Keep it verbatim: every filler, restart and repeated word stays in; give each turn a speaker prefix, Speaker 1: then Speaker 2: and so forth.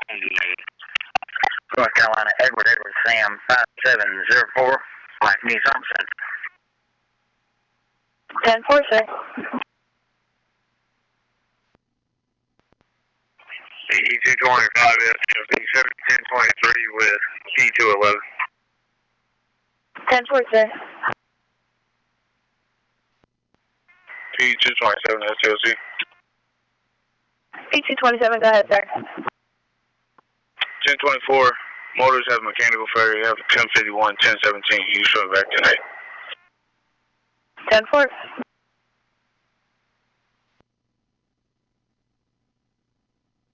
Speaker 1: North Carolina, Edward, Edward, Sam, five seven zero four, Mike News Thompson.
Speaker 2: ten four, sir.
Speaker 3: E two twenty-five, seventeen twenty-three with E two eleven.
Speaker 2: ten four, sir.
Speaker 3: E two twenty-seven, S T L C.
Speaker 2: E two twenty-seven, go ahead, sir.
Speaker 3: ten twenty-four, motors have mechanical failure. You have ten fifty-one, ten seventeen. You show back tonight.
Speaker 2: ten four.